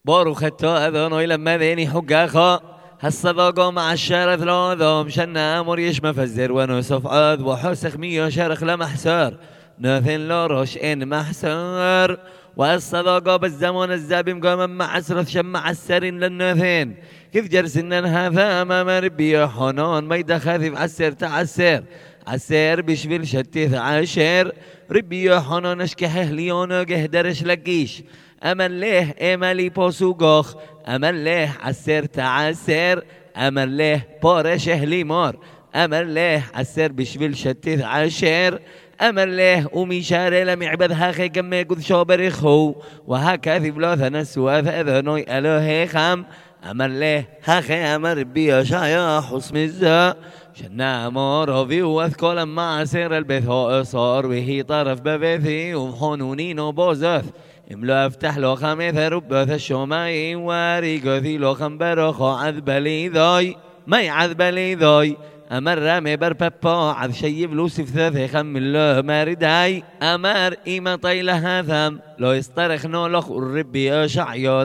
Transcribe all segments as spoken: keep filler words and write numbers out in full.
باروخ التاذن لما ذيني حقاخا هالصداقة مع الشارث لاذم شنا أمر يشمى فزر ونوسف عاد وحسخ مية شرخ لمحسر ناثن لارش إن محسر والصداقة بالزمان الزابم قام مع عسرث شمع السرين للناثين كيف جرسنا هذا أمام ربي يا حنان ما يدخاذف عسر تعسر عسر بشبل شتيث عشر ربي يا حنان اشكحه ليونا قهدرش لقيش أمن ليه إمالي بوسوغوخ أمن ليه عسر تعسر أمن ليه بارشه ليمار أمن ليه عسر بشبل شتيث عشر أمن ليه أمي شاري لم يعبد هاخي كم يقود شابر خو وهكذا بلاث نسوا فأذنوي ألوهي خام أمن ليه هاخي أمر بي شايا حسم الزا شنا أمار في وذكول مع سير البثاء صار وهي طرف ببثي ومحنونين وبوزث املو افتح لو خميث ربث الشماي واريقثي لو خمبرخ عذب لي ذاي ما يعذب لي ذاي أمر رامي بر بابا عذ شيب لوسف ثاثي خم الله مارداي أمر إيما طيلة هاثم لو يسترخ نولخ الربي أشع يا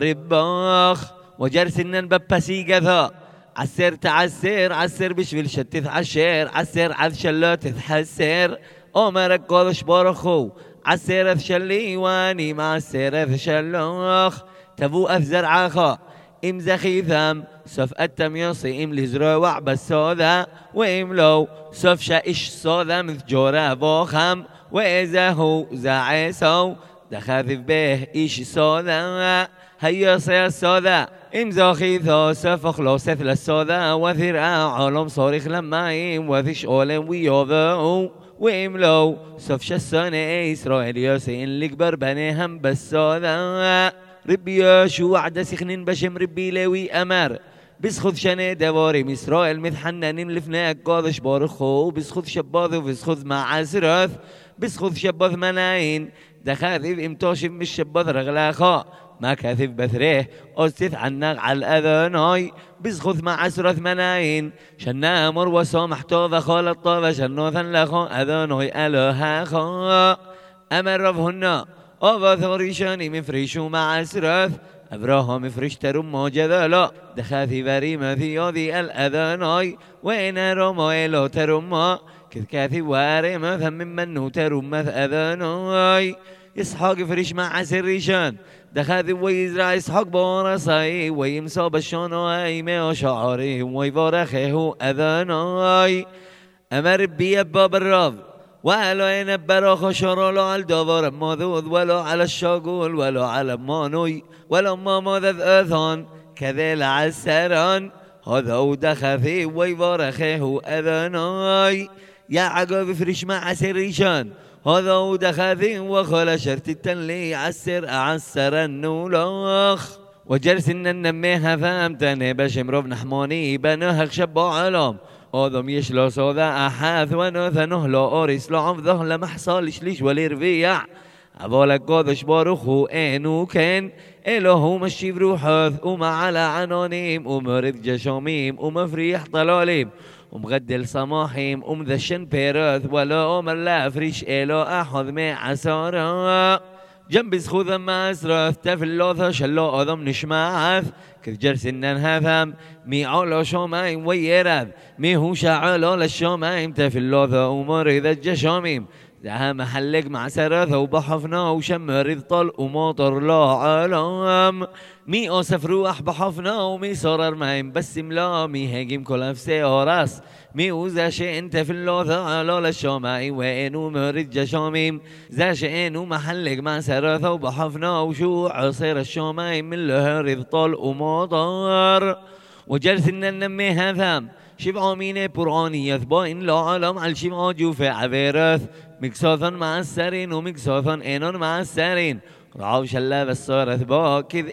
رباخ وجرسنن بابا سيقثا عسر تعسر عسر بشفل شتث عشر عسر عذ شلات تحسر أمرك قادش بارخو عسر شلي واني مع السر شلوخ تبو أفزر عاخا إم زخيثم سوف أتم يصي إم لزرا وعب السوذا وإم لو سوف شائش صوذا مث جورا بوخم وإذا هو زعيسو دخاذف به إيش صوذا هيا صي السوذا إم زخيثو سوف أخلص ثل السوذا وثرع عالم صارخ لما إم وثش أولم ويوذو وإم لو سوف شساني إسرائيل يصي إن لكبر بنيهم بالسوذا ربي شو عدا سخنين بشم ربي لوي أمر بسخذ شنه دواري مسرائيل متحننين لفناك قادش بارخو بسخذ شباذ وبسخذ مع عسرث بسخذ شباذ مناين دخاذف امتاشف مش شباذ رغلاخا ما كاثف بثريه أستث عنك على الأذناي بسخذ مع عسرث مناين شنا أمر وسامح طاذا خالط طاذا شنوثا لخا أذناي ألوها خا أمر رفهن أبا ثوريشاني مفريشو مع عسرث أبراهام مفرش ترم جذلا دخاثي بريمة في ياذي الأذاناي وإن رمى لا ترمى كذ كاثي وارمة ثم منه ترمى أذاناي إسحاق فريش مع عسريشان دخاثي ويزرع إسحاق بارساي ويمسى بشاناي ما شعاره ويبارخه أذاناي أمر بي باب الرب ولا ينبر خشر لا على الدبر ماذوذ ولا على الشاقول ولا على مانوي ولا ما ماذذ أذان كذا العسران هذا ودخفي ويبارخه أذناي يا عقب فرش مع عسريشان هذا ودخفي وخلا شرط التنلي عسر أعسر النولاخ وجرس النميها فهمتني بشمرو نحماني بنهك شبا علام آدم يشلا صادا أحاث ونوثنه لا أوريس لا عمذه لمحصالش ليش وليرفيع عبالك قادش بارخو إنو كان إلهو مشي بروحث وما على عنانيم ومرد جشاميم ومفريح طلاليم ومغدل صماحيم ومذشن بيرث ولا أمر لا فريش إلو أحظ مع عسارا جنب سخوذا ما أسرث تفلوثا شلا آدم نشمعث كذ جرسنن هثم مي على شاميم ويرث مي هو شعلا للشاميم تفلوثا ومرد الجشاميم ذا محلق مع سرث وبحفنا وشمرذ طل ومطر لا عالم مي أوسف روح بحفنا ومي صرر مايم بس ملا مي هاجم كل نفسي أراس مي وزا شيء انت في اللوثة على للشامعي وإنو مرد جشاميم زا شيء محلق مع سرث وبحفنا وشو عصير الشامعي من لهرذ طل ومطر وجرسنا نمي هثام شبع مين براني يثبا إن لا عالم على شبع جوف عبيرث مكساثا مع السرين ومكساثا إنون مع السرين رعاو شلا بالصارث باكذ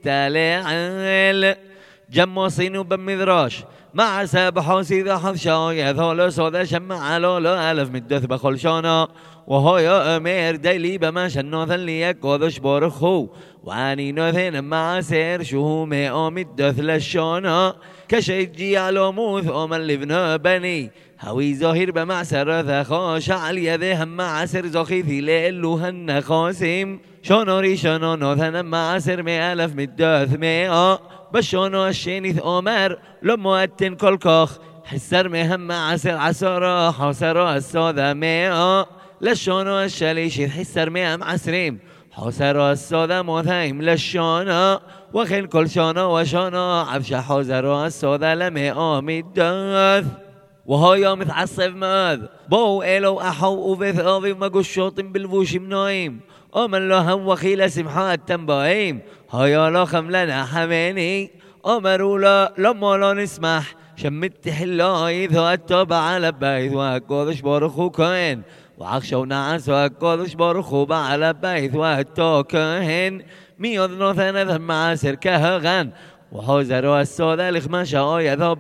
التالعال جماصين وبمذراش مع سابحا سيذا حظ شاية ثالث صدا شمع على لا ألف مدث بخلشانا وهايا أمير دايلي بما شنوثا ليك قادش بارخو واني نوثين مع سير شهومي آمد دث للشانا كشيجي على موث أمن لبنا بني هوي ظاهر بمعسر ذا خاشع اليذهم مع سر زخيثي لإلوهن خاسم شونو ريشونو نوثنا معسر مئة ألف مدوث مئة بشونو الشينيث أمر لمؤتن كل كوخ حسر مهم معسر عسرة حوسرو السوذا مئة لشونو الشليشي حسر مئة معسريم حوسرو السوذا موثايم لشونو وخل كل شونو وشونو عفش حوزرو السوذا لمئة مدوث وهو يوم متعصب ماذ بو إلو أحو وفث أضي مقوش شوطن بالفوش منايم أمن له هم وخيل سمحات تنبايم هيا لا خملنا حميني أمروا لا لما لا نسمح شمت حلاي ذو التوبة على بيت وأكوذش بارخو كهن وعخشو نعس وأكوذش بارخو على بيت وأتو كهن ميوذ نوثنا ذم عسر كهغن وحوزروا السودة لخمشا يذوب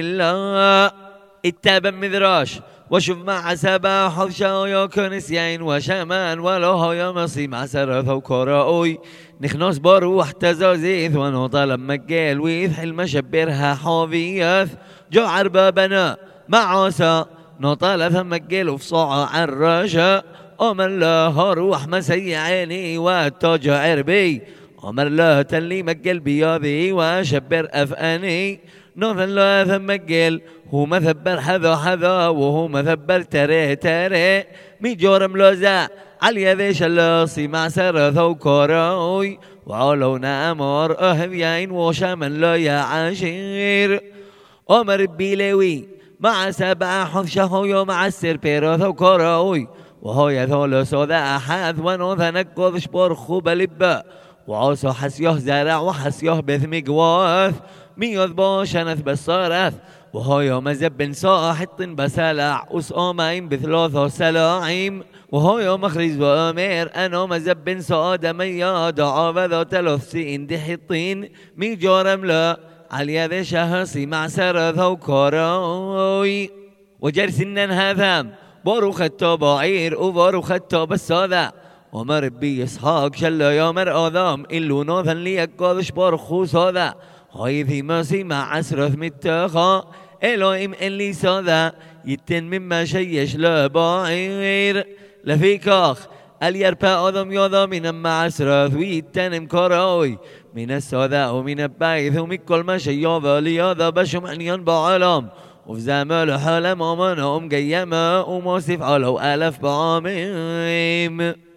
التحلا اتابا مذراش وشوف مع سبا حفشا ويوكو نسيين وشمان ولو يا مصي مع سرث وكوراوي نخنوس بروح تزازيث ونطلب مجال ويث حلم شبرها حوفيث جو عربابنا مع عسى نطلب مجال وفصاع عراشا أمر له روح مسي عيني واتوجه عربي أمر له تلي مجال بياضي وشبر أفاني نوثن له ثم مجال هو مثبر حذا حذا وهو مثبر تري تري مي جورم لوزع علي ذيش اللصي مع سرث وكوراوي وعلونا أمر أهذيين وشامن لا يا عشير أمر بيلوي مع سبع حفشه يوم عسر بيروث وكوراوي وهو يثول سودا أحد ونوثنك قذش برخو بلبا وعوسو حسيه زرع وحسيه بثمي قواث ميوذ بوشنث بصارث وهو يوم زبن صاحط بسلع وسؤمين بثلاثة سلاعيم وهو يوم مخرج وأمير أنو مزبن صاد مياد عابذ تلث سين دحطين مي جورم لا على ذي شهسي مع سرث وكوراوي وجرس هذام بارو خطا بعير وبارو خطا بساذا ومر بي إسحاق شلا يومر آدم إلو نوثن ليقاذش بارخو ساذا هاي ذي ماسي مع عسرث متاخا إلهيم اللي ساذا يتن مما شيش لا بعير لفيكاخ اليربا آدم ياذا من مع عسرث ويتن مكاراوي من الساذا ومن البايث ومن كل ما شياذا لياذا بشم عنيان بعالم وفي زمال حالم آمانا أم قيما وموصف علو ألف بعاميم